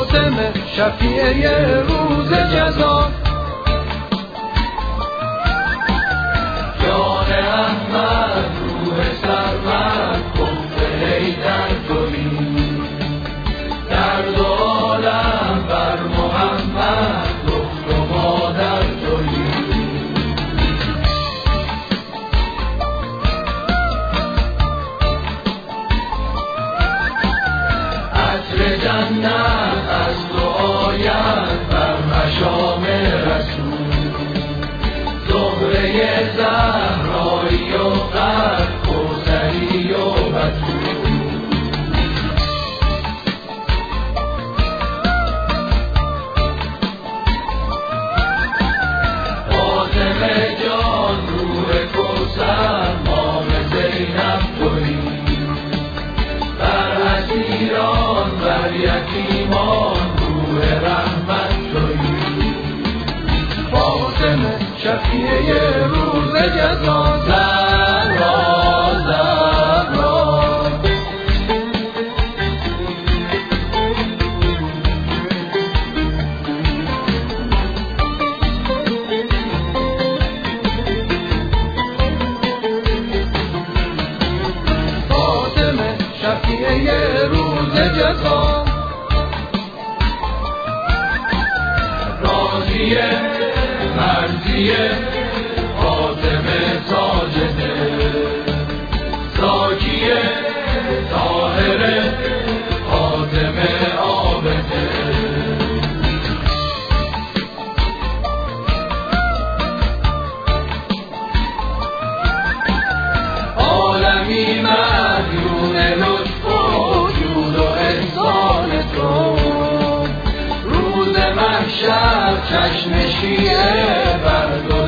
فاطمه شفیعه روز جزا، جان احمد روح سرمد گفت حیدر تویی، درد عالم بر محمد دخت و مادر تویی. عطر جنت از تو آید بر مشام رسول، زهره زهرایی و قد کوثری و بتول. فاطمه جان روح کوثر مام زینب تویی، بر اسیران بر یتیمان روح رحمت تویی. فاطمه شفیعه روز جزا، زهرا زهرا. فاطمه شفیعه روز جزا، راضیه مرضیه فاطمه ساجده، زاکیه طاهره فاطمه عابده. عالمی مدیون لطف و جود و احسان تو، روز محشر چشم شیعه بر